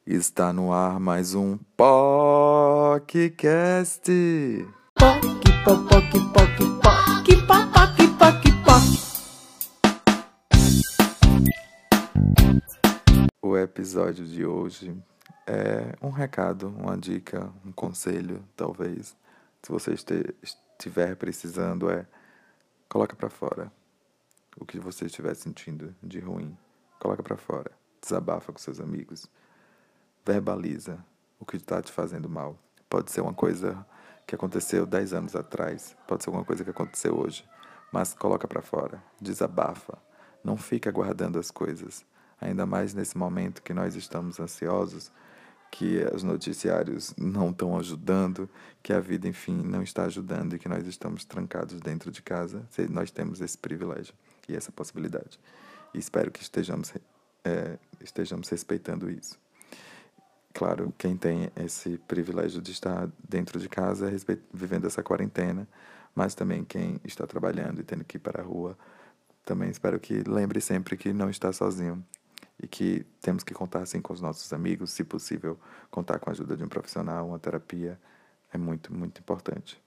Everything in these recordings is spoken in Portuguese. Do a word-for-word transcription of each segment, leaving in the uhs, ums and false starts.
Está no ar mais um podcast. Poc, poc, poc, poc, poc, poc, poc, poc. O episódio de hoje é um recado, uma dica, um conselho, talvez. Se você este- estiver precisando, é coloca pra fora o que você estiver sentindo de ruim. Coloca pra fora. Desabafa com seus amigos. Verbaliza o que está te fazendo mal. Pode ser uma coisa que aconteceu dez anos atrás, pode ser alguma coisa que aconteceu hoje, mas coloca para fora, desabafa. Não fica guardando as coisas, ainda mais nesse momento que nós estamos ansiosos, que os noticiários não estão ajudando, que a vida, enfim, não está ajudando e que nós estamos trancados dentro de casa. Nós temos esse privilégio e essa possibilidade. E espero que estejamos, é, estejamos respeitando isso. Claro, quem tem esse privilégio de estar dentro de casa, vivendo essa quarentena, mas também quem está trabalhando e tendo que ir para a rua, também espero que lembre sempre que não está sozinho e que temos que contar sim com os nossos amigos, se possível, contar com a ajuda de um profissional, uma terapia, é muito, muito importante.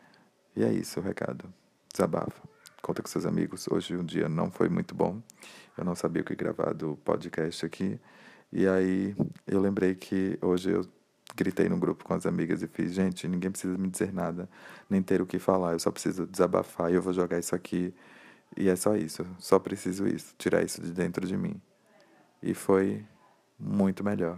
E é isso o recado. Desabafa. Conta com seus amigos. Hoje o dia não foi muito bom. Eu não sabia o que gravar do podcast aqui. E aí eu lembrei que hoje eu gritei no grupo com as amigas e fiz, gente, ninguém precisa me dizer nada, nem ter o que falar, eu só preciso desabafar e eu vou jogar isso aqui. E é só isso, só preciso isso, tirar isso de dentro de mim. E foi muito melhor.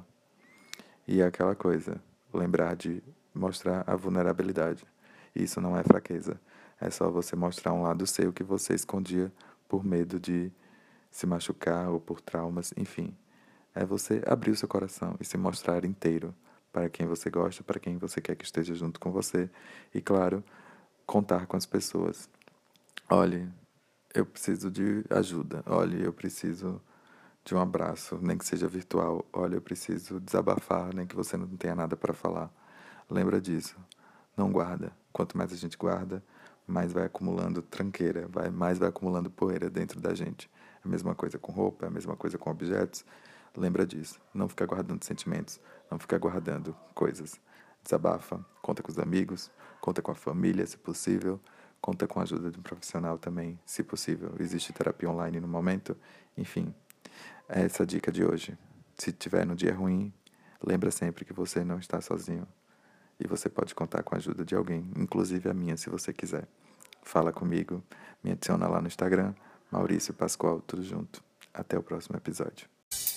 E é aquela coisa, lembrar de mostrar a vulnerabilidade. Isso não é fraqueza, é só você mostrar um lado seu que você escondia por medo de se machucar ou por traumas, enfim. É você abrir o seu coração e se mostrar inteiro para quem você gosta, para quem você quer que esteja junto com você. E, claro, contar com as pessoas. Olhe, eu preciso de ajuda. Olhe, eu preciso de um abraço, nem que seja virtual. Olha, eu preciso desabafar, nem que você não tenha nada para falar. Lembra disso. Não guarda. Quanto mais a gente guarda, mais vai acumulando tranqueira, vai, mais vai acumulando poeira dentro da gente. É a mesma coisa com roupa, é a mesma coisa com objetos. Lembra disso. Não fica guardando sentimentos, não fica guardando coisas. Desabafa, conta com os amigos, conta com a família, se possível. Conta com a ajuda de um profissional também, se possível. Existe terapia online no momento. Enfim, é essa a dica de hoje. Se tiver no dia ruim, lembra sempre que você não está sozinho. E você pode contar com a ajuda de alguém, inclusive a minha, se você quiser. Fala comigo, me adiciona lá no Instagram, Maurício Pascoal, tudo junto. Até o próximo episódio.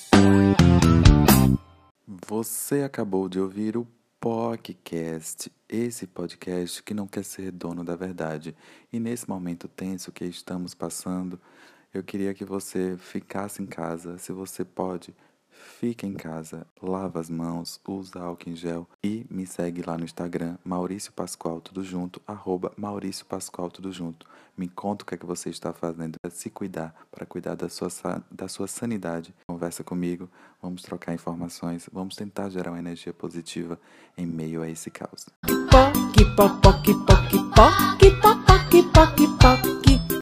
Você acabou de ouvir o podcast, esse podcast que não quer ser dono da verdade. E nesse momento tenso que estamos passando, eu queria que você ficasse em casa, se você pode. Fica em casa, lava as mãos, usa álcool em gel e me segue lá no Instagram, Maurício Pascoal, tudo junto, arroba Maurício Pascoal, tudo junto. Me conta o que é que você está fazendo para se cuidar, para cuidar da sua, da sua sanidade. Conversa comigo, vamos trocar informações, vamos tentar gerar uma energia positiva em meio a esse caos. Poc, poc, poc, poc, poc, poc, poc, poc, poc.